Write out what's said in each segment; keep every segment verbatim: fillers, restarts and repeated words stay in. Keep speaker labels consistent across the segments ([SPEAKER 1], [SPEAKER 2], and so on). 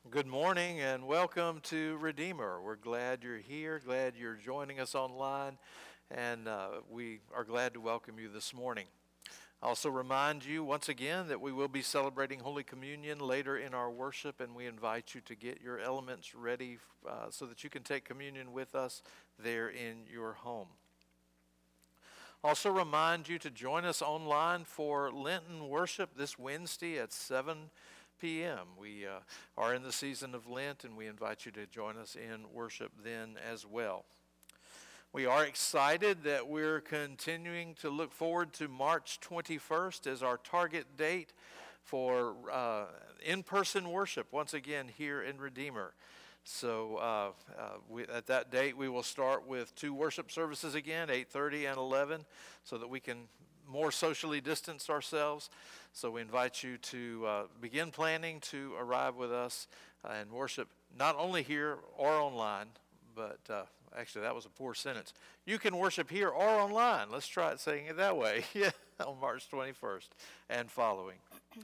[SPEAKER 1] Good morning and welcome to Redeemer. We're glad you're here, glad you're joining us online, and uh, we are glad to welcome you this morning. I also remind you once again that we will be celebrating Holy Communion later in our worship, and we invite you to get your elements ready uh, so that you can take communion with us there in your home. Also remind you to join us online for Lenten worship this Wednesday at seven p.m. We uh, are in the season of Lent, and we invite you to join us in worship then as well. We are excited that we're continuing to look forward to March twenty-first as our target date for uh, in-person worship once again here in Redeemer. So uh, uh, we, at that date, we will start with two worship services again, eight thirty and eleven, so that we can more socially distance ourselves. So we invite you to uh, begin planning to arrive with us uh, and worship not only here or online, but uh, actually that was a poor sentence. You can worship here or online. Let's try it saying it that way. Yeah, on March twenty-first and following.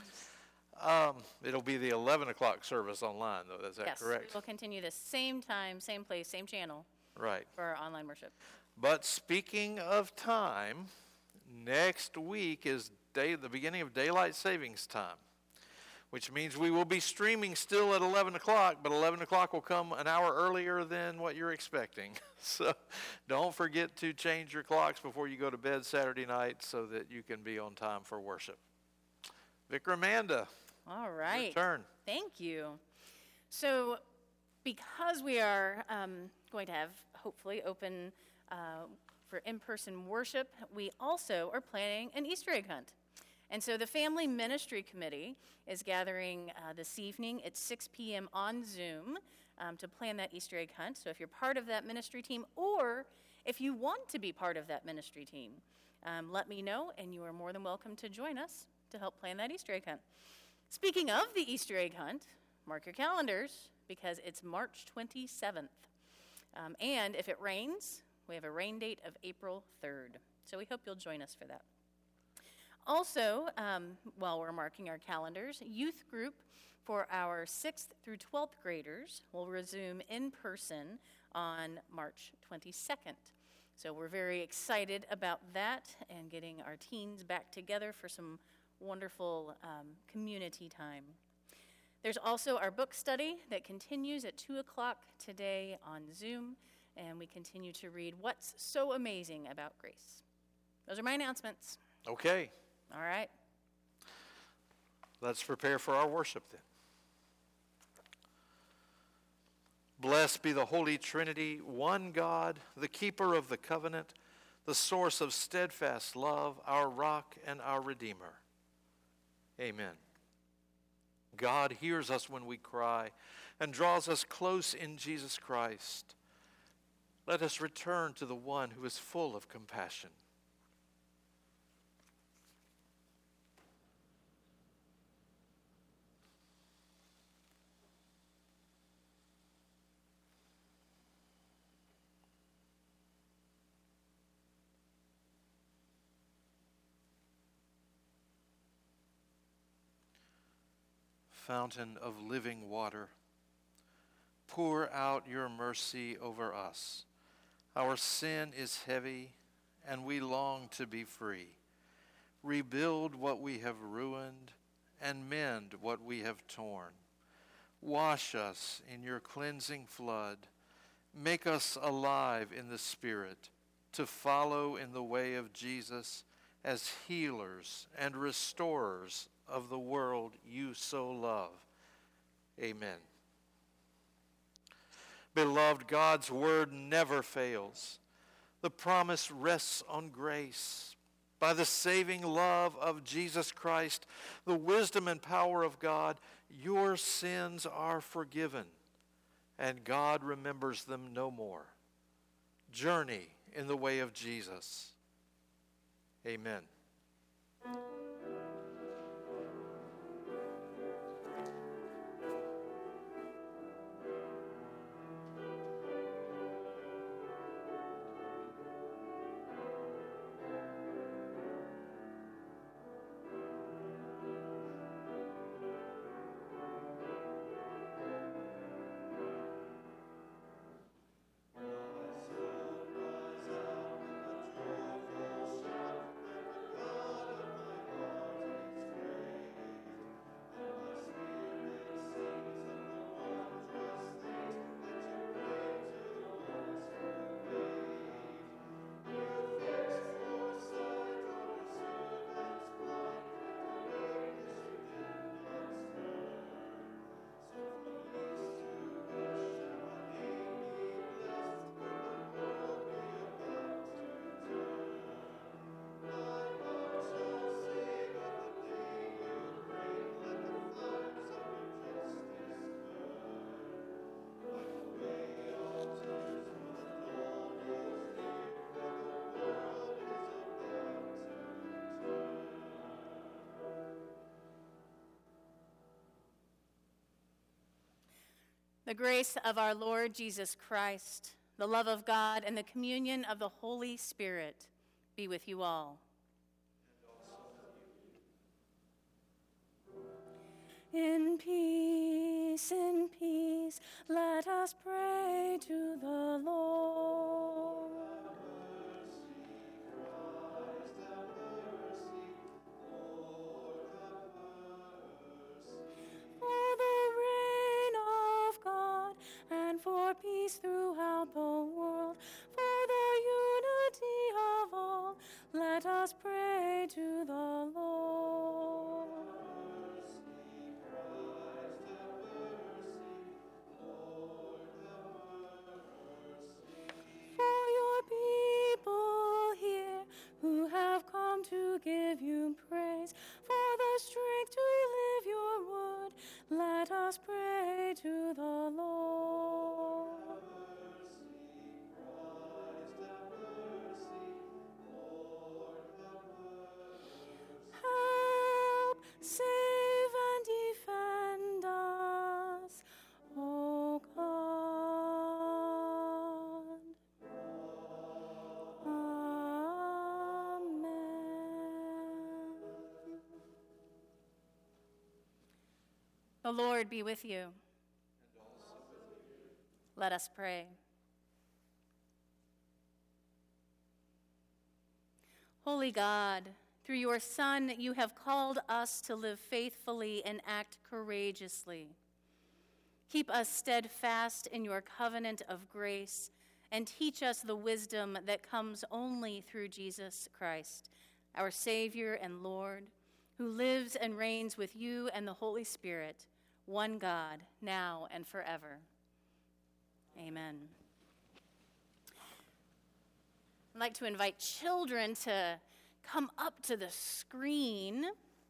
[SPEAKER 1] Um, it'll be the eleven o'clock service online, though. Is that
[SPEAKER 2] yes,
[SPEAKER 1] correct?
[SPEAKER 2] Yes, we'll continue the same time, same place, same channel.
[SPEAKER 1] Right.
[SPEAKER 2] For our online worship.
[SPEAKER 1] But speaking of time, next week is day, the beginning of daylight savings time, which means we will be streaming still at eleven o'clock, but eleven o'clock will come an hour earlier than what you're expecting. So don't forget to change your clocks before you go to bed Saturday night so that you can be on time for worship. Vicar Amanda.
[SPEAKER 2] All right.
[SPEAKER 1] Your turn.
[SPEAKER 2] Thank you. So because we are um, going to have, hopefully, open uh, for in-person worship, we also are planning an Easter egg hunt. And so the Family Ministry Committee is gathering uh, this evening at six p.m. on Zoom um, to plan that Easter egg hunt. So if you're part of that ministry team, or if you want to be part of that ministry team, um, let me know, and you are more than welcome to join us to help plan that Easter egg hunt. Speaking of the Easter egg hunt, mark your calendars, because it's March twenty-seventh. Um, and if it rains, we have a rain date of April third. So we hope you'll join us for that. Also, um, while we're marking our calendars, youth group for our sixth through twelfth graders will resume in person on March twenty-second. So we're very excited about that and getting our teens back together for some wonderful um, community time. There's also our book study that continues at two o'clock today on Zoom, and we continue to read What's So Amazing About Grace. Those are my announcements.
[SPEAKER 1] Okay.
[SPEAKER 2] All right.
[SPEAKER 1] Let's prepare for our worship then. Blessed be the Holy Trinity, one God, the keeper of the covenant, the source of steadfast love, our rock and our Redeemer. Amen. God hears us when we cry and draws us close in Jesus Christ. Let us return to the one who is full of compassion. Fountain of living water, pour out your mercy over us. Our sin is heavy, and we long to be free. Rebuild what we have ruined, and mend what we have torn. Wash us in your cleansing flood. Make us alive in the Spirit, to follow in the way of Jesus as healers and restorers of the world you so love. Amen. Beloved, God's word never fails. The promise rests on grace. By the saving love of Jesus Christ, the wisdom and power of God, your sins are forgiven, and God remembers them no more. Journey in the way of Jesus. Amen.
[SPEAKER 2] The grace of our Lord Jesus Christ, the love of God, and the communion of the Holy Spirit be with you all. In peace, in peace, let us pray to the Lord. For the reign of God and for peace throughout the world, for the unity of all, let us pray to the Lord. Who have come to give you praise, for the strength to live your word, let us pray to the Lord. Help, save, and defend us, O God. The Lord be with you. And also with you. Let us pray. Holy God, through your Son, you have called us to live faithfully and act courageously. Keep us steadfast in your covenant of grace and teach us the wisdom that comes only through Jesus Christ, our Savior and Lord, who lives and reigns with you and the Holy Spirit, one God, now and forever. Amen. I'd like to invite children to come up to the screen.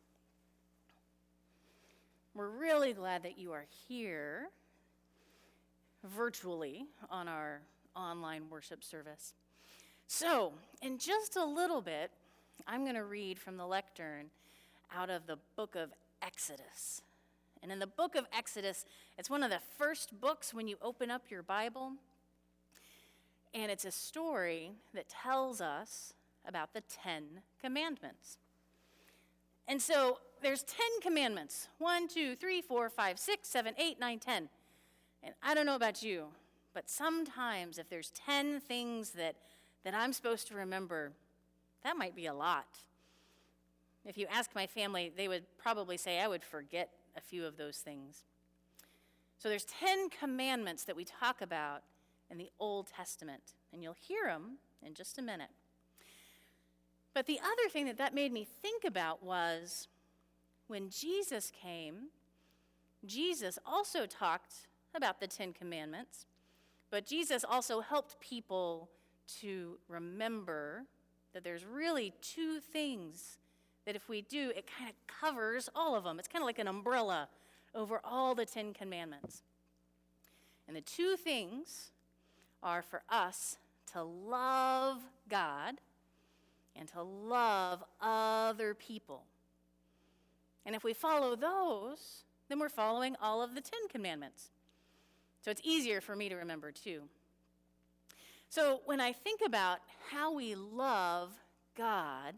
[SPEAKER 2] We're really glad that you are here virtually on our online worship service. So, in just a little bit, I'm going to read from the lectern out of the book of Exodus. And in the book of Exodus, it's one of the first books when you open up your Bible. And it's a story that tells us about the Ten Commandments. And so there's ten commandments. One, two, three, four, five, six, seven, eight, nine, ten. And I don't know about you, but sometimes if there's ten things that, that I'm supposed to remember, that might be a lot. If you ask my family, they would probably say I would forget a few of those things. So there's ten commandments that we talk about in the Old Testament, and you'll hear them in just a minute. But the other thing that that made me think about was when Jesus came, Jesus also talked about the Ten Commandments, but Jesus also helped people to remember that there's really two things that if we do, it kind of covers all of them. It's kind of like an umbrella over all the Ten Commandments. And the two things are for us to love God and to love other people. And if we follow those, then we're following all of the Ten Commandments. So it's easier for me to remember too. So when I think about how we love God,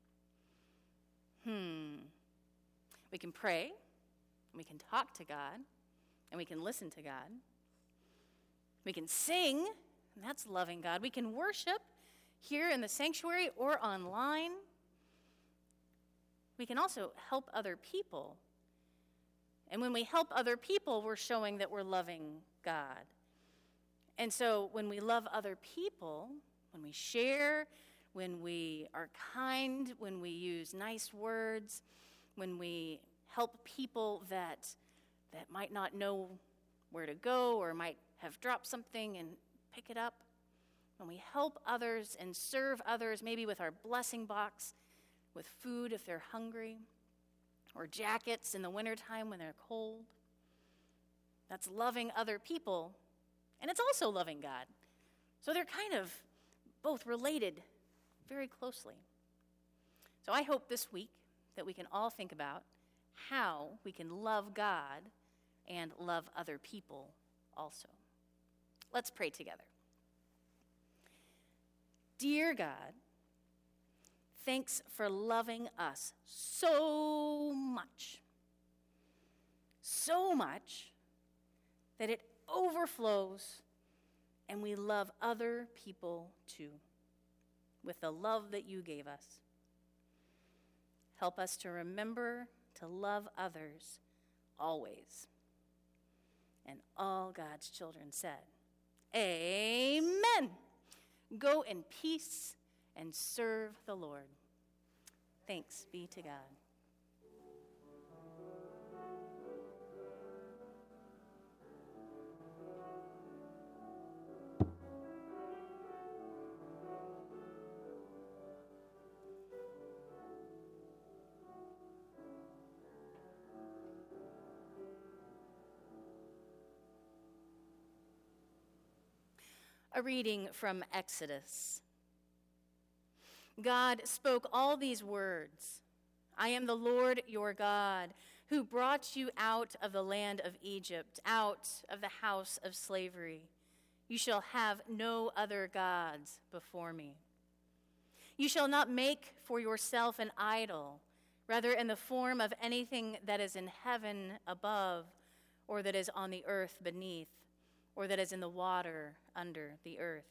[SPEAKER 2] hmm, we can pray, we can talk to God, and we can listen to God. We can sing, and that's loving God. We can worship here in the sanctuary or online. We can also help other people. And when we help other people, we're showing that we're loving God. And so when we love other people, when we share, when we are kind, when we use nice words, when we help people that that might not know where to go or might have dropped something and pick it up, when we help others and serve others, maybe with our blessing box, with food if they're hungry, or jackets in the wintertime when they're cold, that's loving other people, and it's also loving God. So they're kind of both related very closely. So I hope this week that we can all think about how we can love God and love other people also. Let's pray together. Dear God, thanks for loving us so much, so much that it overflows and we love other people too with the love that you gave us. Help us to remember to love others always. And all God's children said, Amen. Go in peace and serve the Lord. Thanks be to God. A reading from Exodus. God spoke all these words. I am the Lord your God, who brought you out of the land of Egypt, out of the house of slavery. You shall have no other gods before me. You shall not make for yourself an idol, rather in the form of anything that is in heaven above, or that is on the earth beneath, or that is in the water under the earth.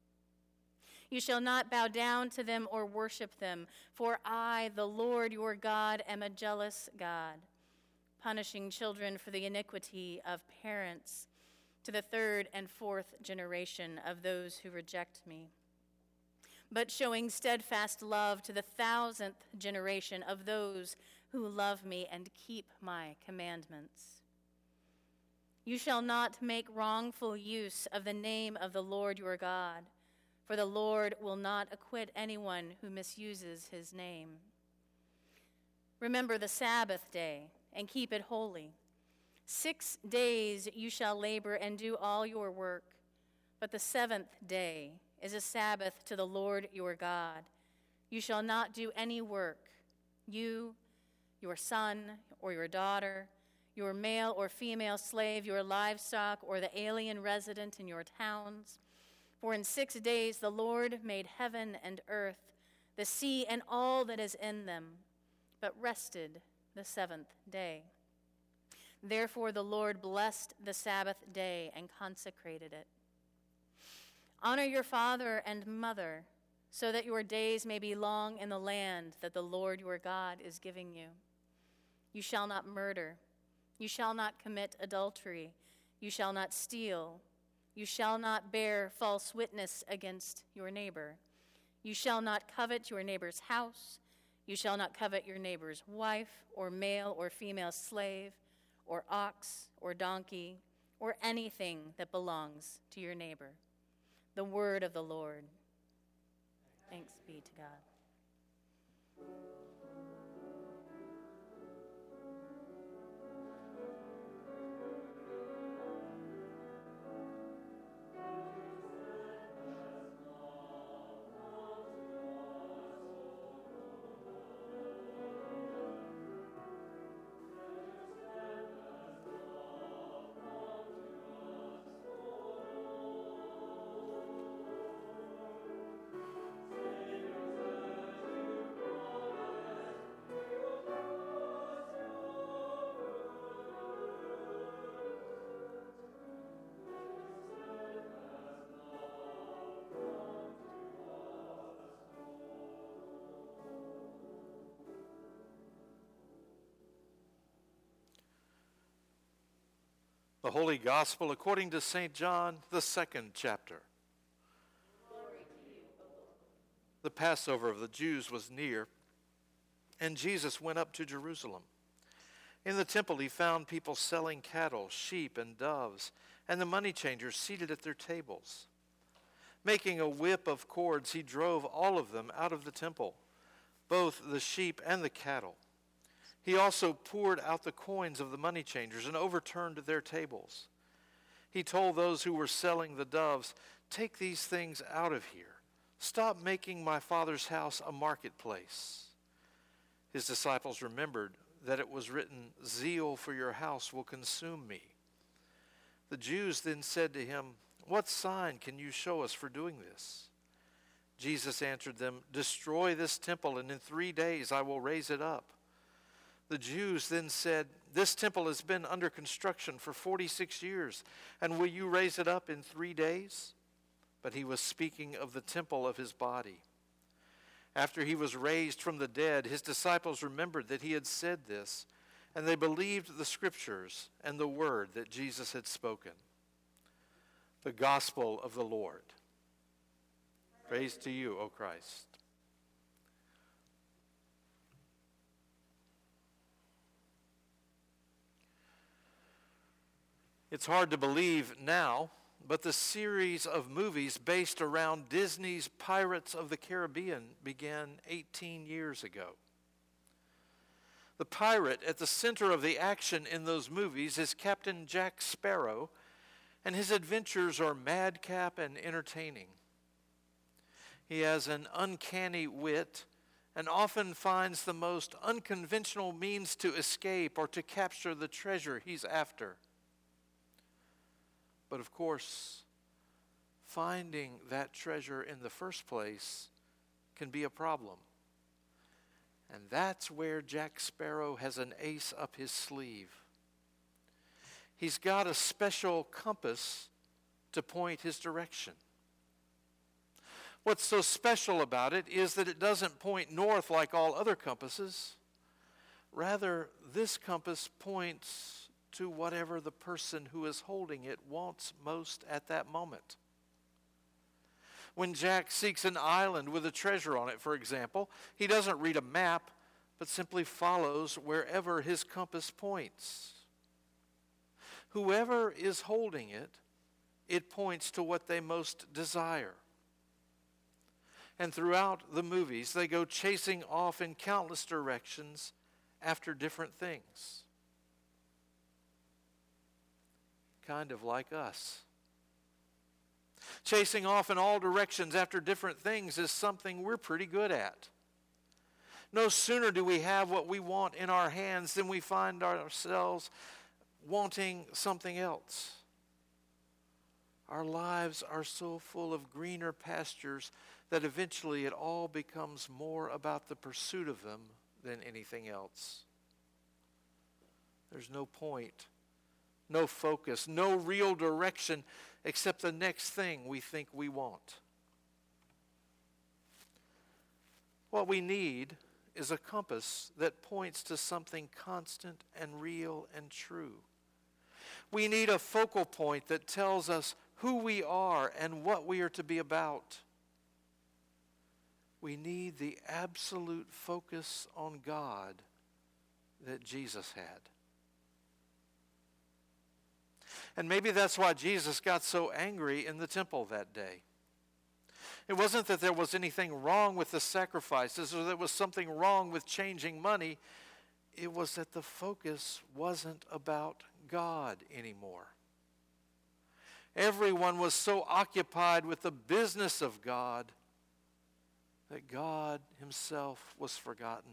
[SPEAKER 2] You shall not bow down to them or worship them, for I, the Lord your God, am a jealous God, punishing children for the iniquity of parents to the third and fourth generation of those who reject me, but showing steadfast love to the thousandth generation of those who love me and keep my commandments. You shall not make wrongful use of the name of the Lord your God, for the Lord will not acquit anyone who misuses his name. Remember the Sabbath day and keep it holy. Six days you shall labor and do all your work, but the seventh day is a Sabbath to the Lord your God. You shall not do any work, you, your son or your daughter, your male or female slave, your livestock, or the alien resident in your towns. For in six days the Lord made heaven and earth, the sea and all that is in them, but rested the seventh day. Therefore the Lord blessed the Sabbath day and consecrated it. Honor your father and mother, so that your days may be long in the land that the Lord your God is giving you. You shall not murder. You shall not commit adultery. You shall not steal. You shall not bear false witness against your neighbor. You shall not covet your neighbor's house. You shall not covet your neighbor's wife, or male or female slave, or ox, or donkey, or anything that belongs to your neighbor. The word of the Lord. Thanks be to God.
[SPEAKER 1] The Holy Gospel according to Saint John, the second chapter. The Passover of the Jews was near, and Jesus went up to Jerusalem. In the temple he found people selling cattle, sheep, and doves, and the money changers seated at their tables. Making a whip of cords, he drove all of them out of the temple, both the sheep and the cattle. He also poured out the coins of the money changers and overturned their tables. He told those who were selling the doves, "Take these things out of here. Stop making my Father's house a marketplace." His disciples remembered that it was written, "Zeal for your house will consume me." The Jews then said to him, "What sign can you show us for doing this?" Jesus answered them, "Destroy this temple, and in three days I will raise it up." The Jews then said, "This temple has been under construction for forty-six years, and will you raise it up in three days?" But he was speaking of the temple of his body. After he was raised from the dead, his disciples remembered that he had said this, and they believed the scriptures and the word that Jesus had spoken. The gospel of the Lord. Praise to you, O Christ. It's hard to believe now, but the series of movies based around Disney's Pirates of the Caribbean began eighteen years ago. The pirate at the center of the action in those movies is Captain Jack Sparrow, and his adventures are madcap and entertaining. He has an uncanny wit and often finds the most unconventional means to escape or to capture the treasure he's after. But of course, finding that treasure in the first place can be a problem. And that's where Jack Sparrow has an ace up his sleeve. He's got a special compass to point his direction. What's so special about it is that it doesn't point north like all other compasses. Rather, this compass points to whatever the person who is holding it wants most at that moment. When Jack seeks an island with a treasure on it, for example, he doesn't read a map, but simply follows wherever his compass points. Whoever is holding it, it points to what they most desire. And throughout the movies, they go chasing off in countless directions after different things. Kind of like us. Chasing off in all directions after different things is something we're pretty good at. No sooner do we have what we want in our hands than we find ourselves wanting something else. Our lives are so full of greener pastures that eventually it all becomes more about the pursuit of them than anything else. There's no point, no focus, no real direction except the next thing we think we want. What we need is a compass that points to something constant and real and true. We need a focal point that tells us who we are and what we are to be about. We need the absolute focus on God that Jesus had. And maybe that's why Jesus got so angry in the temple that day. It wasn't that there was anything wrong with the sacrifices or there was something wrong with changing money. It was that the focus wasn't about God anymore. Everyone was so occupied with the business of God that God himself was forgotten.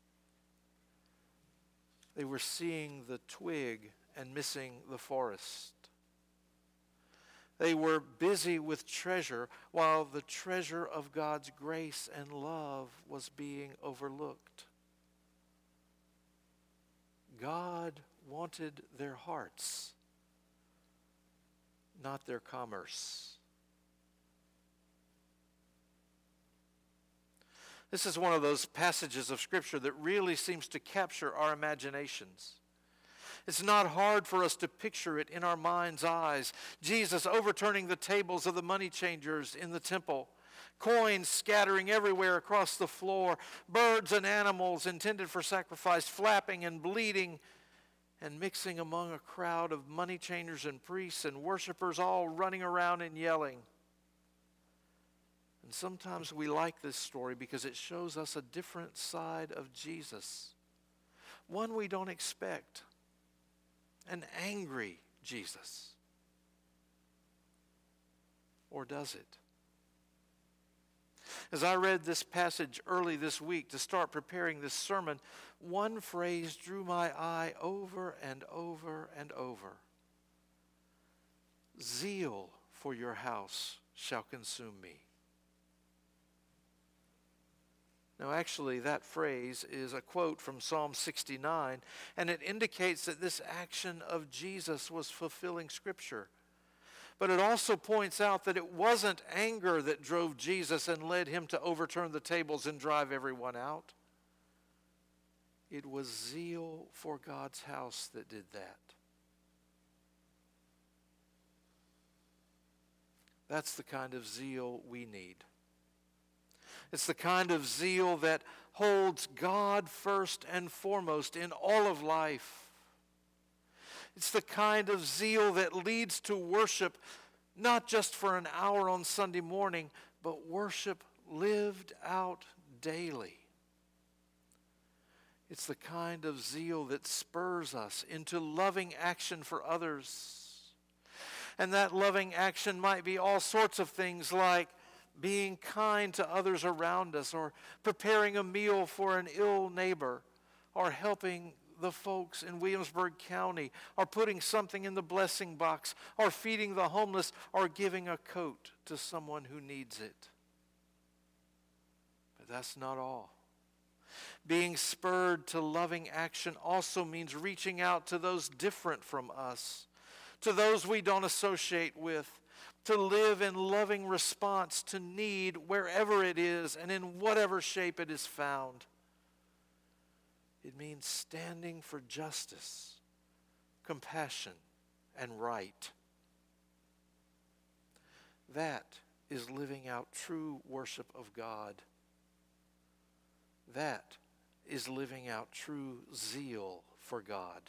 [SPEAKER 1] They were seeing the twig and missing the forest. They were busy with treasure while the treasure of God's grace and love was being overlooked. God wanted their hearts, not their commerce. This is one of those passages of Scripture that really seems to capture our imaginations. It's not hard for us to picture it in our mind's eyes. Jesus overturning the tables of the money changers in the temple, coins scattering everywhere across the floor, birds and animals intended for sacrifice flapping and bleating and mixing among a crowd of money changers and priests and worshipers all running around and yelling. And sometimes we like this story because it shows us a different side of Jesus, one we don't expect. An angry Jesus. Or does it? As I read this passage early this week to start preparing this sermon, one phrase drew my eye over and over and over. zeal for your house shall consume me. Now, actually, that phrase is a quote from Psalm sixty-nine, and it indicates that this action of Jesus was fulfilling Scripture. But it also points out that it wasn't anger that drove Jesus and led him to overturn the tables and drive everyone out. It was zeal for God's house that did that. That's the kind of zeal we need. It's the kind of zeal that holds God first and foremost in all of life. It's the kind of zeal that leads to worship, not just for an hour on Sunday morning, but worship lived out daily. It's the kind of zeal that spurs us into loving action for others. And that loving action might be all sorts of things like being kind to others around us, or preparing a meal for an ill neighbor, or helping the folks in Williamsburg County, or putting something in the blessing box, or feeding the homeless, or giving a coat to someone who needs it. But that's not all. Being spurred to loving action also means reaching out to those different from us, to those we don't associate with, to live in loving response to need wherever it is and in whatever shape it is found. It means standing for justice, compassion, and right. That is living out true worship of God. That is living out true zeal for God.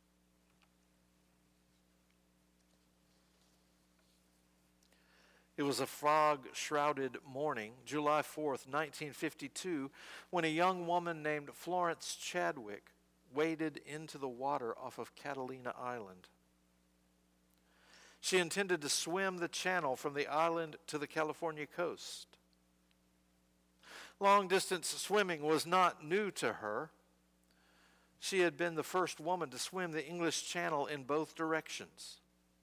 [SPEAKER 1] It was a fog-shrouded morning, July fourth, nineteen fifty-two, when a young woman named Florence Chadwick waded into the water off of Catalina Island. She intended to swim the channel from the island to the California coast. Long-distance swimming was not new to her. She had been the first woman to swim the English Channel in both directions.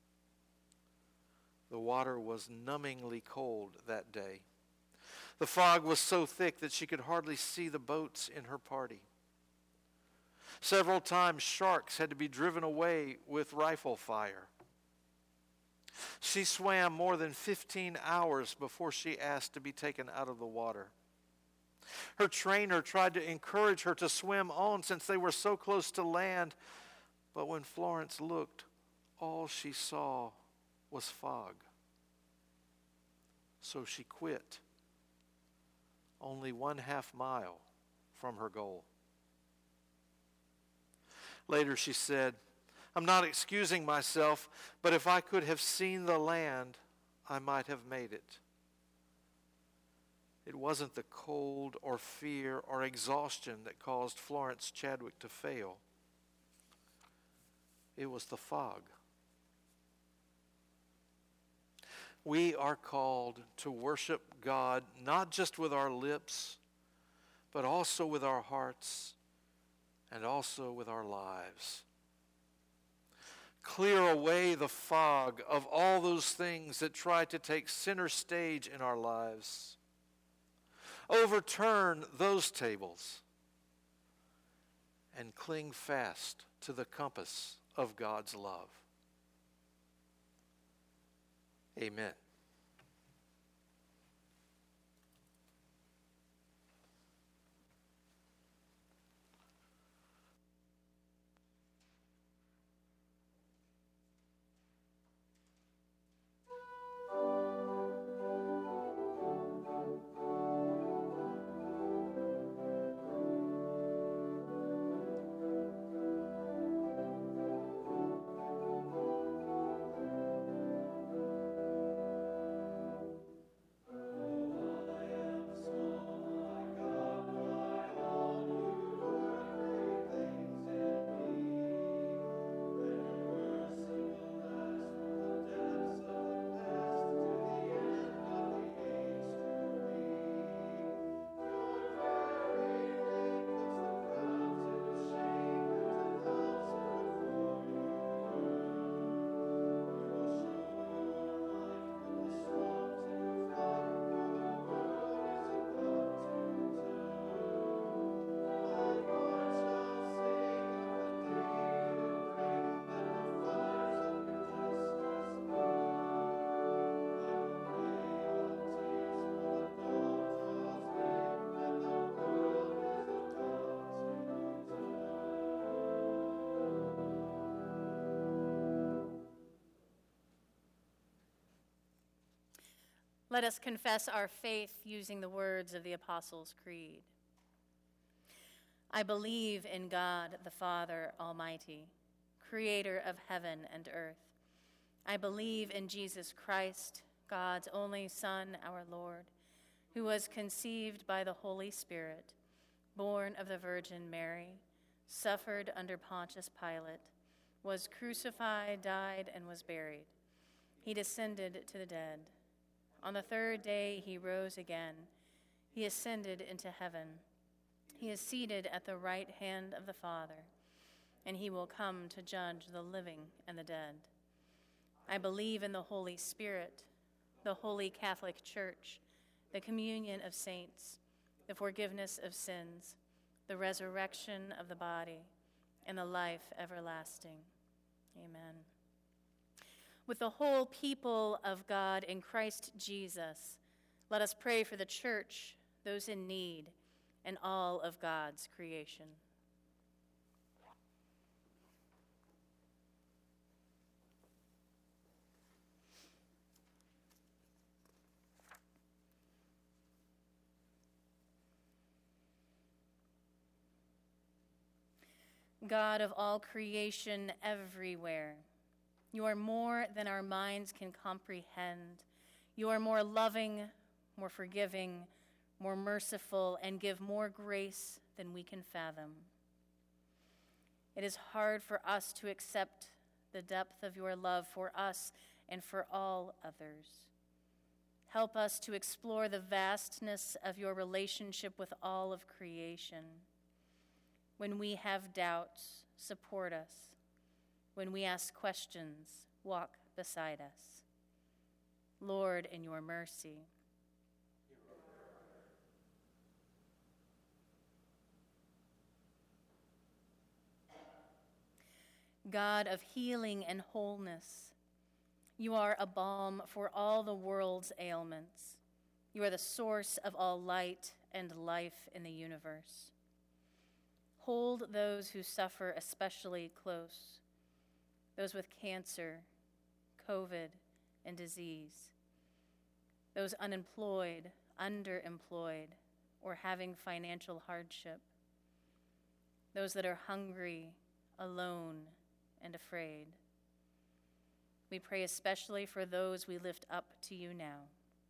[SPEAKER 1] The water was numbingly cold that day. The fog was so thick that she could hardly see the boats in her party. Several times sharks had to be driven away with rifle fire. She swam more than fifteen hours before she asked to be taken out of the water. Her trainer tried to encourage her to swim on since they were so close to land, but when Florence looked, all she saw was fog. So she quit, only one half mile from her goal. Later she said, "I'm not excusing myself, but if I could have seen the land, I might have made it." It wasn't the cold or fear or exhaustion that caused Florence Chadwick to fail. It was the fog. We are called to worship God not just with our lips, but also with our hearts and also with our lives. Clear away the fog of all those things that try to take center stage in our lives. Overturn those tables and cling fast to the compass of God's love. Amen.
[SPEAKER 2] Let us confess our faith using the words of the Apostles' Creed. I believe in God, the Father Almighty, creator of heaven and earth. I believe in Jesus Christ, God's only Son, our Lord, who was conceived by the Holy Spirit, born of the Virgin Mary, suffered under Pontius Pilate, was crucified, died, and was buried. He descended to the dead. On the third day he rose again. He ascended into heaven. He is seated at the right hand of the Father, and he will come to judge the living and the dead. I believe in the Holy Spirit, the Holy Catholic Church, the communion of saints, the forgiveness of sins, the resurrection of the body, and the life everlasting. Amen. With the whole people of God in Christ Jesus, let us pray for the church, those in need, and all of God's creation. God of all creation everywhere, you are more than our minds can comprehend. You are more loving, more forgiving, more merciful, and give more grace than we can fathom. It is hard for us to accept the depth of your love for us and for all others. Help us to explore the vastness of your relationship with all of creation. When we have doubts, support us. When we ask questions, walk beside us. Lord, in your mercy. God of healing and wholeness, you are a balm for all the world's ailments. You are the source of all light and life in the universe. Hold those who suffer especially close, those with cancer, COVID, and disease, those unemployed, underemployed, or having financial hardship, those that are hungry, alone, and afraid. We pray especially for those we lift up to you now.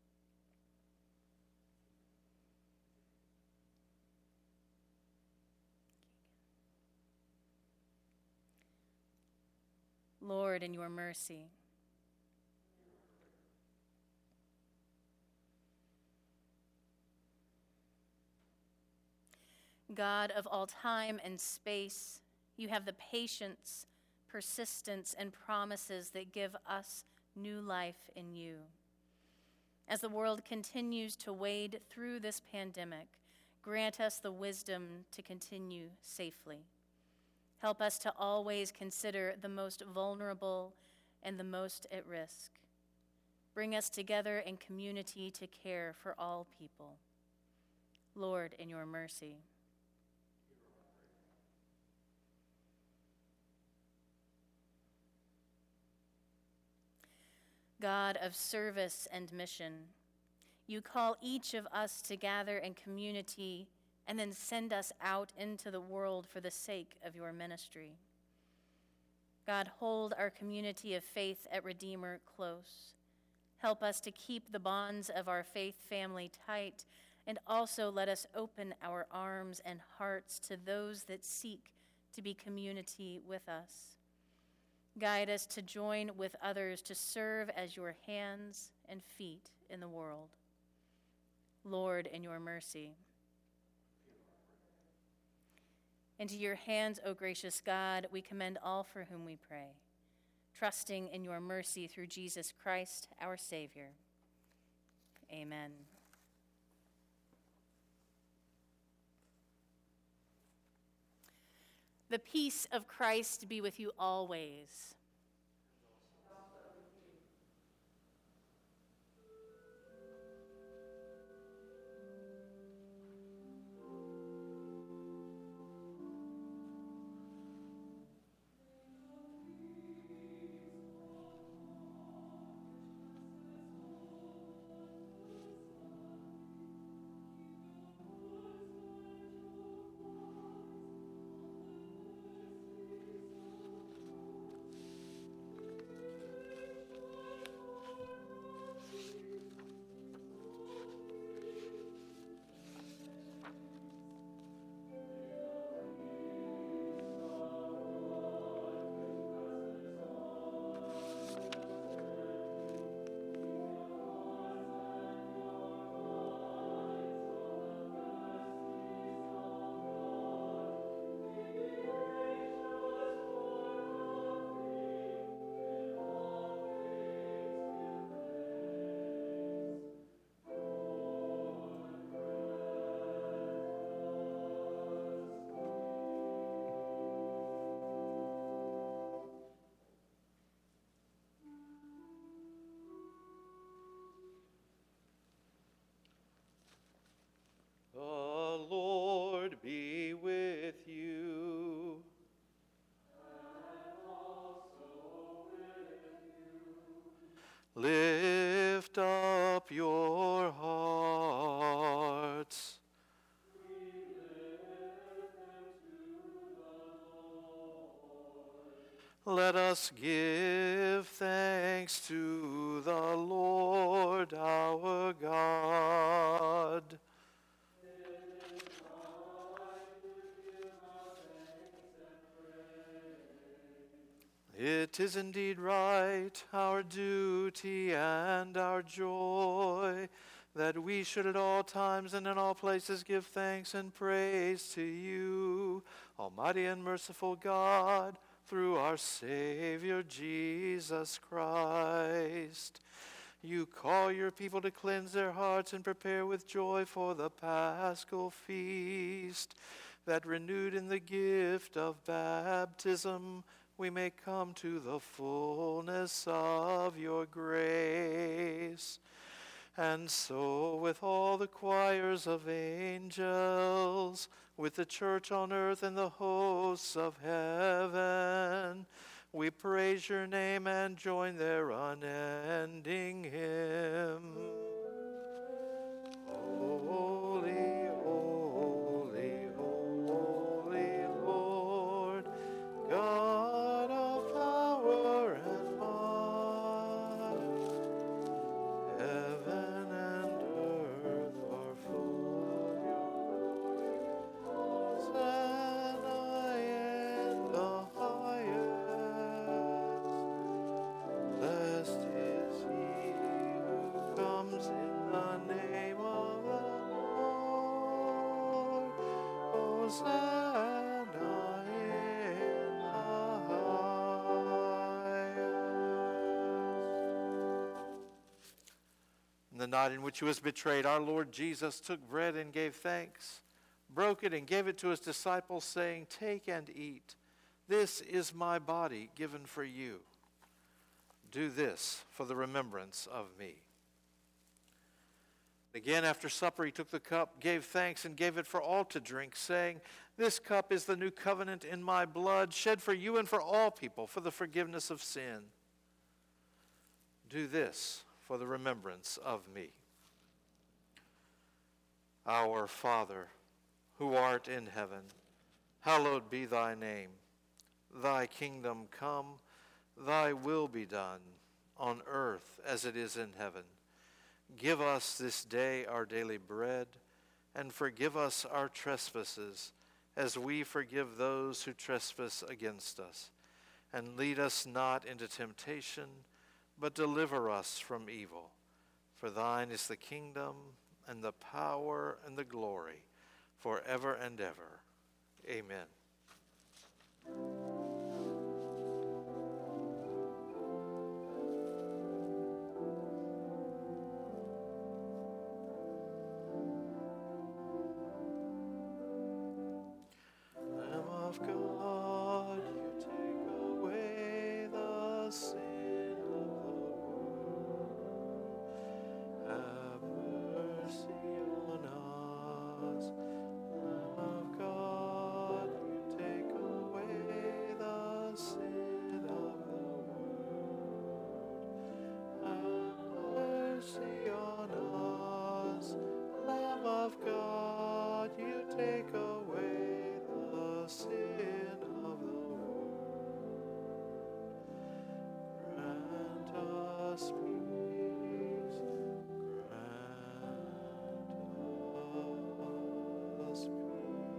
[SPEAKER 2] Lord, in your mercy. God of all time and space, you have the patience, persistence, and promises that give us new life in you. As the world continues to wade through this pandemic, grant us the wisdom to continue safely. Help us to always consider the most vulnerable and the most at risk. Bring us together in community to care for all people. Lord, in your mercy. God of service and mission, you call each of us to gather in community and then send us out into the world for the sake of your ministry. God, hold our community of faith at Redeemer close. Help us to keep the bonds of our faith family tight, and also let us open our arms and hearts to those that seek to be community with us. Guide us to join with others to serve as your hands and feet in the world. Lord, in your mercy. Into your hands, O gracious God, we commend all for whom we pray, trusting in your mercy through Jesus Christ, our Savior. Amen. The peace of Christ be with you always.
[SPEAKER 1] Let us give thanks to the Lord our God. It is indeed right, our duty and our joy, that we should at all times and in all places give thanks and praise to you, Almighty and merciful God, through our Savior Jesus Christ. You call your people to cleanse their hearts and prepare with joy for the Paschal feast, that renewed in the gift of baptism, we may come to the fullness of your grace. And so, with all the choirs of angels, with the church on earth and the hosts of heaven, we praise your name and join their unending hymn. Holy, holy, holy Lord, God of power and might, heaven and earth are full of your glory. Hosanna in the highest. Blessed is he who comes in the name of the Lord. Hosanna in the highest. In the night in which he was betrayed, our Lord Jesus took bread and gave thanks, broke it and gave it to his disciples, saying, "Take and eat. This is my body given for you. Do this for the remembrance of me." Again, after supper, he took the cup, gave thanks, and gave it for all to drink, saying, "This cup is the new covenant in my blood, shed for you and for all people for the forgiveness of sin. Do this for the remembrance of me." Our Father, who art in heaven, hallowed be thy name. Thy kingdom come, thy will be done, on earth as it is in heaven. Give us this day our daily bread, and forgive us our trespasses, as we forgive those who trespass against us. And lead us not into temptation, but deliver us from evil. For thine is the kingdom, and the power, and the glory, forever and ever. Amen. Lamb of God, you take away the sin of the world. Have mercy on us. Lamb of God, you take away the sin of the world. Have mercy on us. Lamb of God, you take away the sin of the world. Grant us peace. Grant us peace.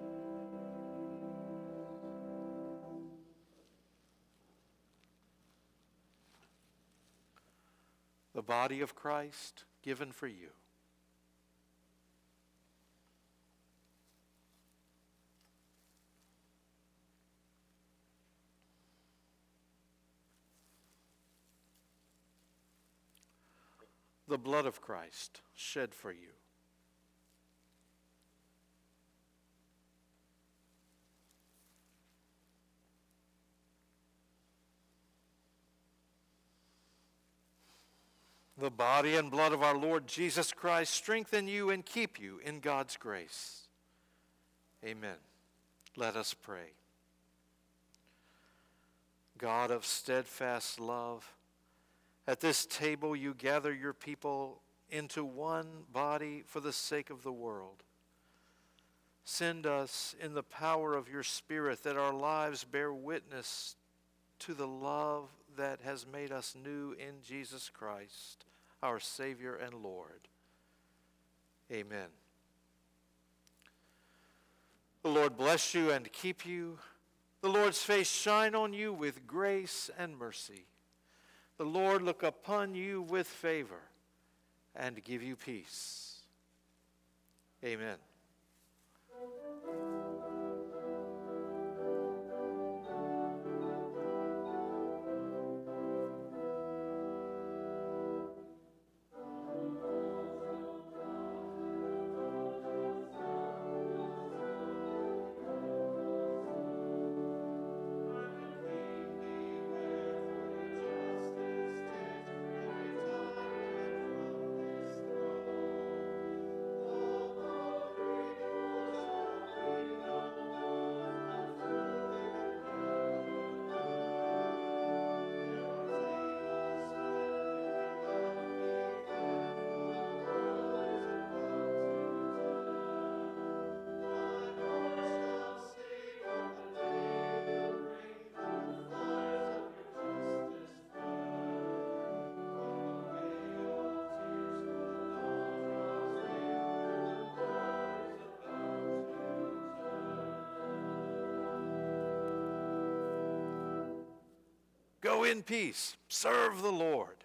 [SPEAKER 1] The body of Christ given for you. The blood of Christ shed for you. The body and blood of our Lord Jesus Christ strengthen you and keep you in God's grace. Amen. Let us pray. God of steadfast love, at this table you gather your people into one body for the sake of the world. Send us in the power of your Spirit that our lives bear witness to the love that has made us new in Jesus Christ, our Savior and Lord. Amen. The Lord bless you and keep you. The Lord's face shine on you with grace and mercy. The Lord look upon you with favor and give you peace. Amen. Go in peace. Serve the Lord.